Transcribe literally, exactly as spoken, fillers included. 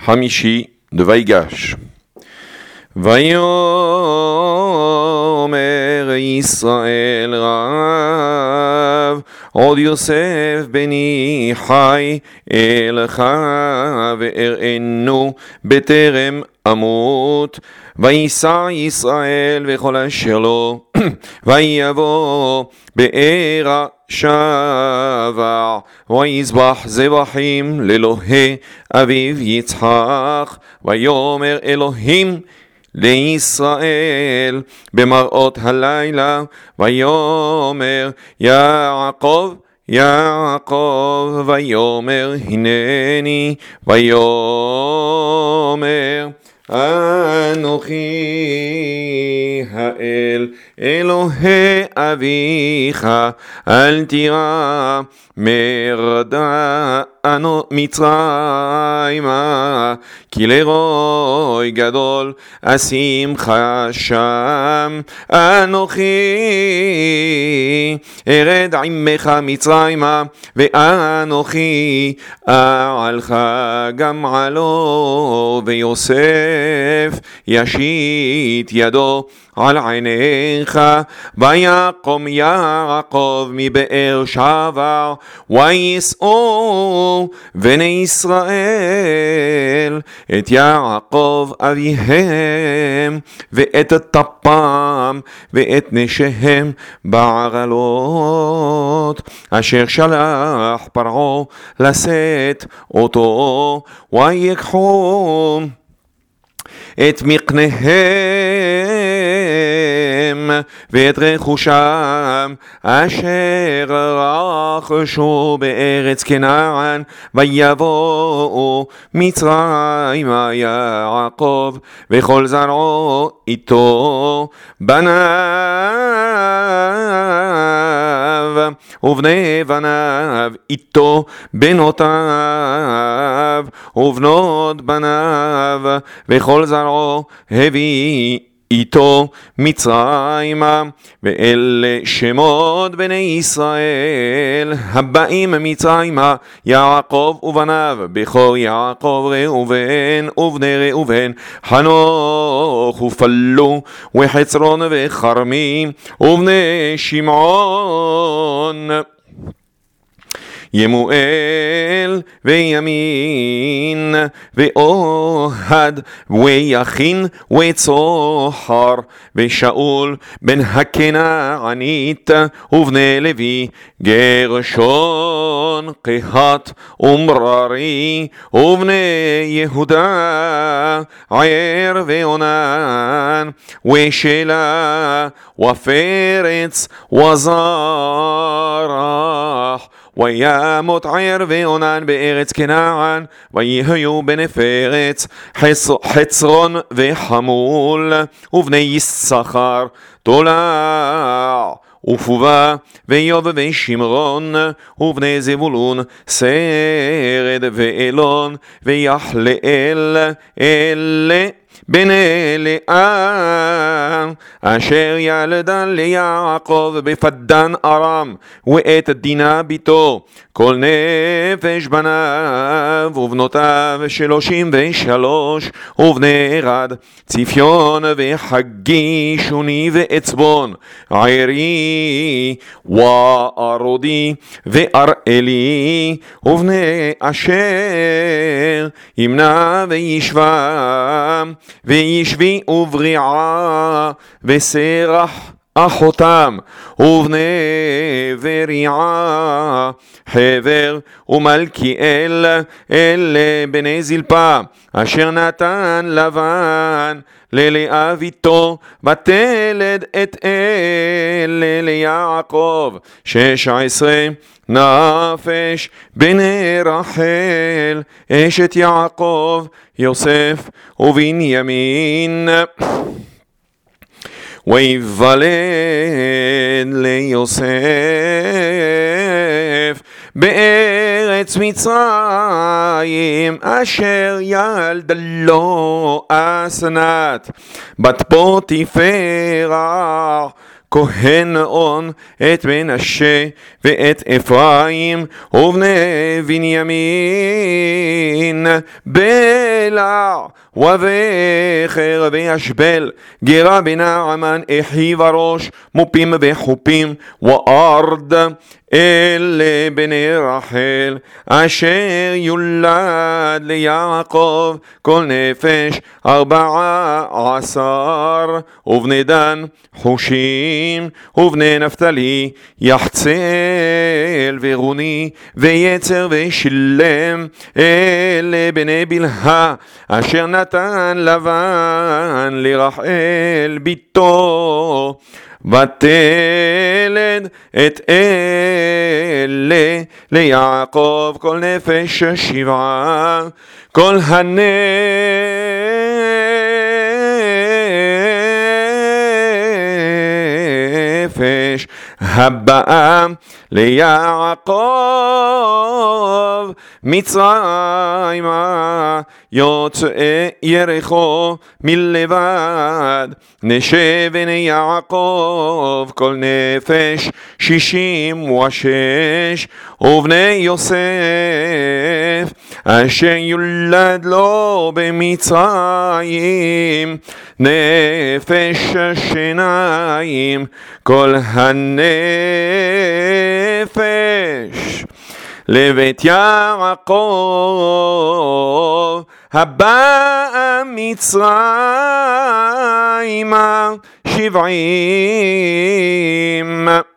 חמישי דויגש. ויאמר ישראל רב עוד יוסף בני חי אלך ואראנו בטרם אמות. וייסע ישראל וכל אשר לו ויבוא באר שבר ויזבח זבחים לאלוהי אביו יצחק. ויאמר אלוהים לישראל במראות הלילה ויאמר יעקב יעקב ויאמר הנני ויאמר אנוכי האל אלוהי אביך אל תירא מרדענו מצרימה כי לרוי גדול אשימך שם. אנוכי ארד עמך מצרימה ואנוכי אעלך גמלו ויוסף ישית ידו על עיניך. ויקום יעקב מבאר שבר וייסעו בני ישראל את יעקב אביהם ואת טפם ואת נשיהם בערלות אשר שלח פרעה לשאת אותו. ויקחו את מקניהם ואת רכושם אשר רכשו בארץ כנען ויבואו מצרימה יעקב וכל זרעו איתו בניו ובני בניו איתו בנותיו ובנות בניו וכל זרעו הביא איתו מצרימה. ואלה שמות בני ישראל הבאים מצרימה יעקב ובניו בכור יעקב ראובן ובני ראובן חנוך ופלו וחצרון וחרמי ובני שמעון ימואל וימין ואוהד ויכין וצוחר ושאול בן הכנענית ובני לוי גרשון קהת ומררי ובני יהודה ער ועונן ושלה ופרץ וזרח. וימות ער ועונן בארץ כנען ויהיו בני פרץ חצרון וחמול ובני יששכר תולע ופובה ואיוב ושמרון ובני זבולון סרד ואלון ויחלאל אלה בני לאה אשר ילדה ליעקב בפדן ארם ואת דינה ביתו כל נפש בניו ובנותיו שלושים ושלוש ובני ארד ציפיון וחגי שוני ועצבון ערי וערודי ואראלי ובני אשר ימנע וישבה וישבי ובריעה וסרח אחותם ובני וריעה חבר ומלכיאל אלה בני זלפה אשר נתן לבן ללאה ביתו ותלד את אלה ליעקב שש עשרה נפש בני רחל אשת יעקב יוסף ובנימין. ויוולד ליוסף בארץ מצרים אשר ילדה לו אסנת בת פוטיפרה כהן און, את מנשה ואת אפרים ובני בנימין, בלע ובכר וישבל, גרה בנעמן, אחיו הראש, מופים וחופים, וארד, אלה בני רחל, אשר יולד ליעקב כל נפש ארבעה עשר, ובני דן חושים, ובני נפתלי יחצל ורוני ויצר ושלם, אלה בני בלהה, אשר נתן לבן לרחל ביתו, ותלד את אלה ליעקב כל נפש שבעה, כל הנפש הבאה ליעקב מצרימה, יוצאי יריחו מלבד, נשי בני יעקב כל נפש שישים ושש, ובני יוסף אשר יולד לו במצרים, נפש השיניים כל הנפש לבית יעקב הבא מצרימה שבעים.